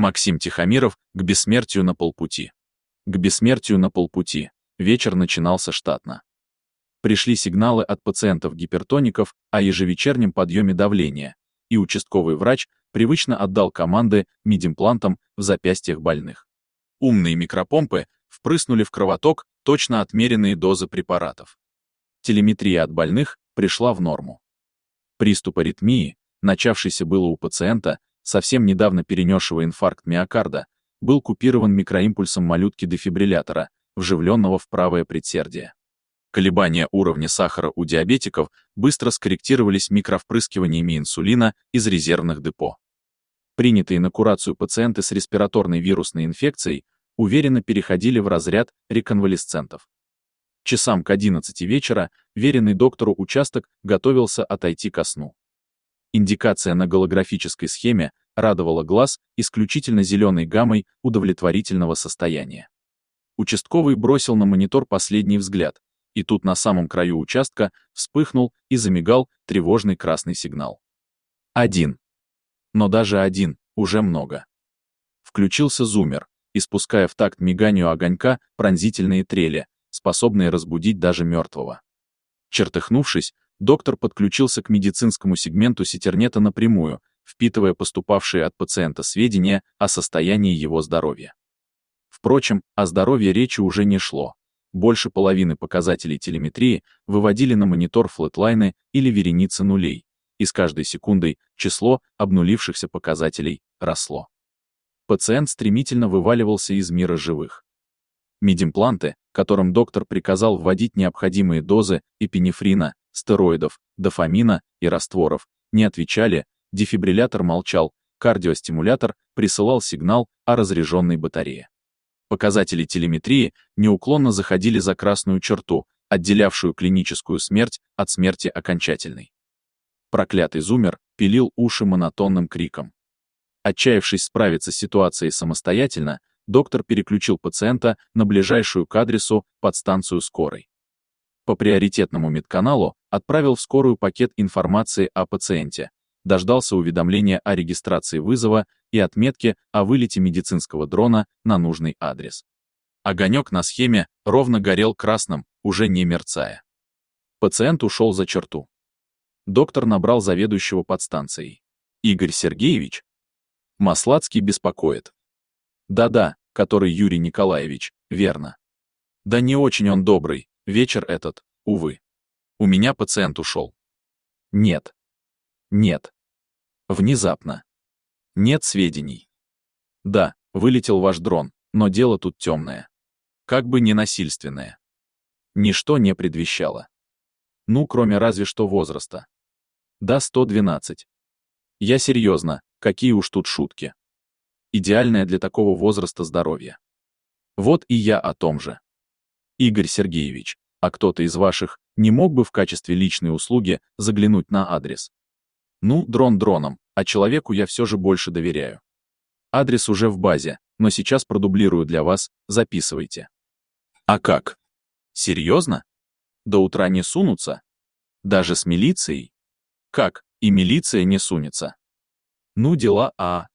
Максим Тихомиров к бессмертию на полпути. К бессмертию на полпути. Вечер начинался штатно. Пришли сигналы от пациентов-гипертоников о ежевечернем подъеме давления, и участковый врач привычно отдал команды медимплантам в запястьях больных. Умные микропомпы впрыснули в кровоток точно отмеренные дозы препаратов. Телеметрия от больных пришла в норму. Приступ аритмии, начавшийся было у пациента, совсем недавно перенесшего инфаркт миокарда, был купирован микроимпульсом малютки-дефибриллятора, вживленного в правое предсердие. Колебания уровня сахара у диабетиков быстро скорректировались микровпрыскиваниями инсулина из резервных депо. Принятые на курацию пациенты с респираторной вирусной инфекцией уверенно переходили в разряд реконвалесцентов. Часам к 11 вечера веренный доктору участок готовился отойти ко сну. Индикация на голографической схеме радовала глаз исключительно зеленой гаммой удовлетворительного состояния. Участковый бросил на монитор последний взгляд, и тут на самом краю участка вспыхнул и замигал тревожный красный сигнал. 1. Но даже 1 уже много. Включился зуммер, испуская в такт миганию огонька пронзительные трели, способные разбудить даже мертвого. Чертыхнувшись, доктор подключился к медицинскому сегменту Сетернета напрямую, впитывая поступавшие от пациента сведения о состоянии его здоровья. Впрочем, о здоровье речи уже не шло. Больше половины показателей телеметрии выводили на монитор флетлайны или вереницы нулей, и с каждой секундой число обнулившихся показателей росло. Пациент стремительно вываливался из мира живых. Медимпланты, которым доктор приказал вводить необходимые дозы эпинефрина, стероидов, дофамина и растворов, не отвечали, дефибриллятор молчал, кардиостимулятор присылал сигнал о разряженной батарее. Показатели телеметрии неуклонно заходили за красную черту, отделявшую клиническую смерть от смерти окончательной. Проклятый зуммер пилил уши монотонным криком. Отчаявшись справиться с ситуацией самостоятельно, доктор переключил пациента на ближайшую к адресу подстанцию скорой. По приоритетному медканалу отправил в скорую пакет информации о пациенте, дождался уведомления о регистрации вызова и отметки о вылете медицинского дрона на нужный адрес. Огонек на схеме ровно горел красным, уже не мерцая. Пациент ушел за черту. Доктор набрал заведующего подстанцией. Игорь Сергеевич? Маслацкий беспокоит. Да-да, который Юрий Николаевич, верно. Да не очень он добрый, вечер этот, увы. У меня пациент ушел. Нет. Нет. Внезапно. Нет сведений. Да, вылетел ваш дрон, но дело тут темное. Как бы не насильственное. Ничто не предвещало. Ну, кроме разве что возраста. Да, 112. Я серьезно, какие уж тут шутки. Идеальное для такого возраста здоровье. Вот и я о том же. Игорь Сергеевич, а кто-то из ваших не мог бы в качестве личной услуги заглянуть на адрес? Ну, дрон дроном, а человеку я все же больше доверяю. Адрес уже в базе, но сейчас продублирую для вас, записывайте. А как? Серьезно? До утра не сунутся? Даже с милицией? Как, и милиция не сунется? Ну, дела,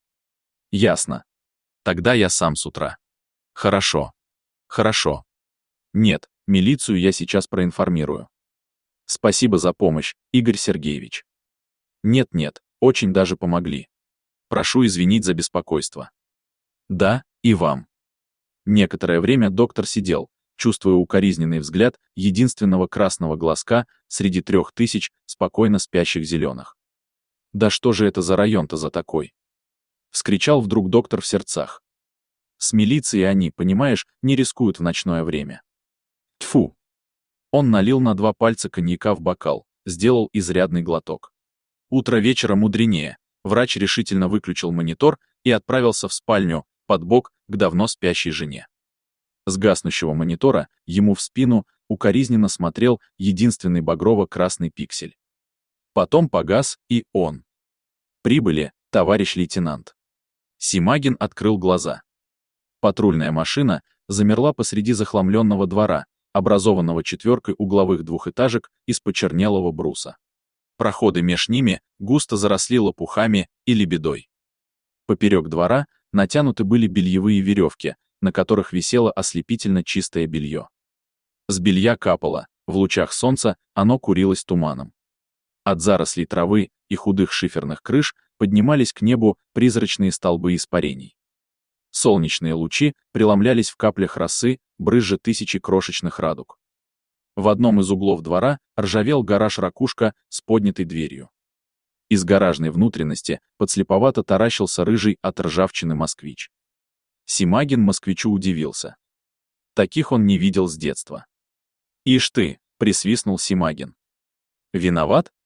Ясно. Тогда я сам с утра. Хорошо. Хорошо. Нет, милицию я сейчас проинформирую. Спасибо за помощь, Игорь Сергеевич. Нет-нет, очень даже помогли. Прошу извинить за беспокойство. Да, и вам. Некоторое время доктор сидел, чувствуя укоризненный взгляд единственного красного глазка среди 3000 спокойно спящих зеленых. Да что же это за район-то за такой? Вскричал вдруг доктор в сердцах. С милицией они, понимаешь, не рискуют в ночное время. Тьфу! Он налил на 2 пальца коньяка в бокал, сделал изрядный глоток. Утро вечера мудренее. Врач решительно выключил монитор и отправился в спальню, под бок, к давно спящей жене. С гаснущего монитора ему в спину укоризненно смотрел единственный багрово-красный пиксель. Потом погас и он. Прибыли, товарищ лейтенант. Симагин открыл глаза. Патрульная машина замерла посреди захламленного двора, образованного 4 угловых двухэтажек из почернелого бруса. Проходы меж ними густо заросли лопухами и лебедой. Поперек двора натянуты были бельевые веревки, на которых висело ослепительно чистое белье. С белья капало, в лучах солнца оно курилось туманом. От зарослей травы и худых шиферных крыш поднимались к небу призрачные столбы испарений. Солнечные лучи преломлялись в каплях росы, брызжа тысячи крошечных радуг. В одном из углов двора ржавел гараж-ракушка с поднятой дверью. Из гаражной внутренности подслеповато таращился рыжий от ржавчины москвич. Симагин москвичу удивился. Таких он не видел с детства. «Ишь ты!» — присвистнул Симагин. «Виноват?»